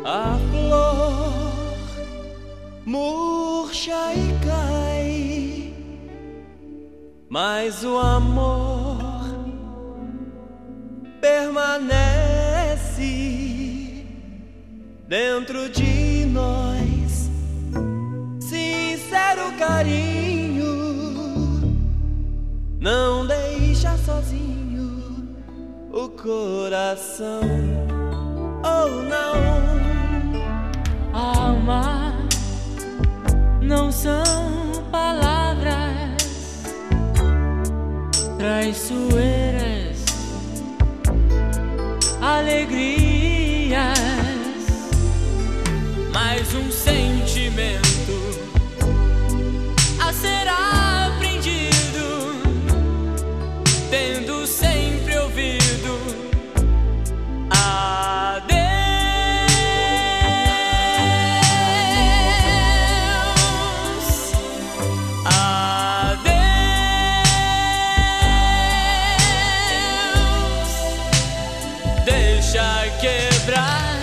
A flor murcha e cai, mas o amor permanece dentro de nós. Sincero carinho não deixa sozinho o coração. Oh, não. Alma não são palavras traiçoeiras, alegrias, mais um sentimento a ser aprendido, tendo sempre ouvido adeus, adeus. Deixa quebrar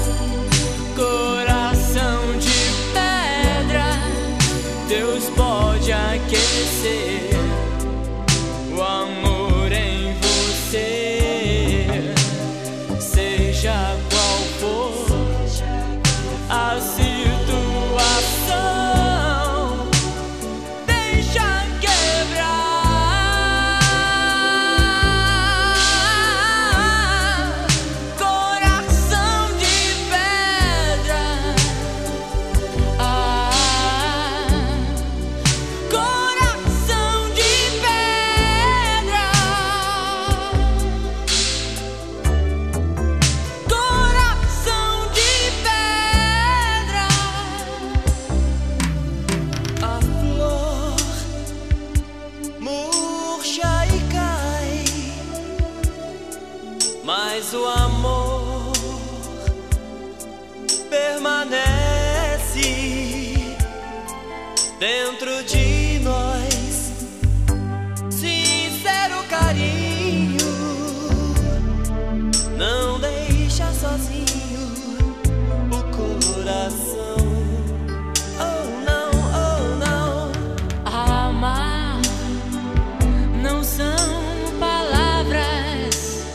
coração de pedra, Deus pode aquecer o amor em você, seja qual for a situação. Deixa quebrar coração de pedra, coração de pedra, coração de pedra. A flor murcha e cai, mas o amor permanece dentro de nós. Sincero carinho não deixa sozinho o coração. Oh, não, oh, não. Amar não são palavras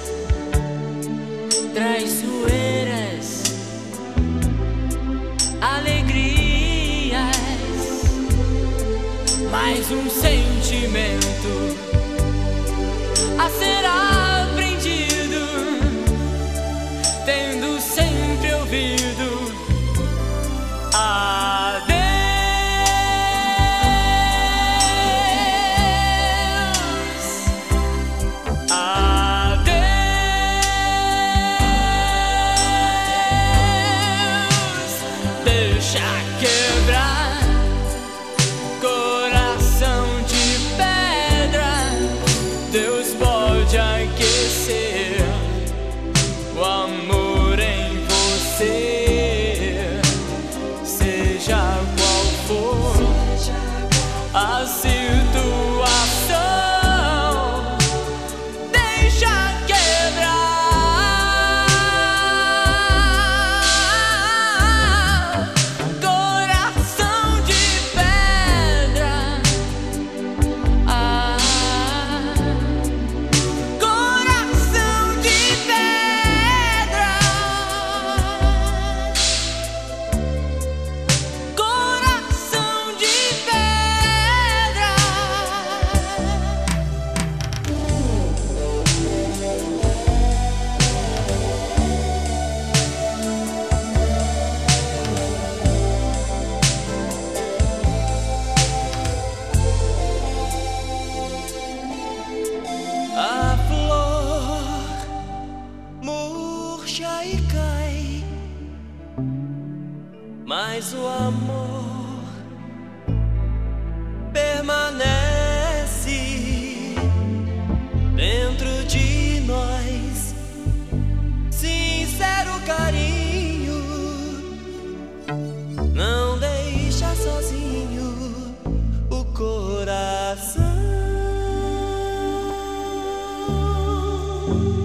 traiçoeiras, alegrias, mais um sentimento a ser aprendido, tendo sempre ouvido adeus, adeus. Deixa quebrar coração de pedra, Deus pode aquecer o amor em você, seja qual for a situação. Deixa quebrar coração de pedra, coração de pedra, coração de pedra. A flor murcha e cai, mas o amor permanece dentro de nós. Sincero carinho não deixa sozinho o coração.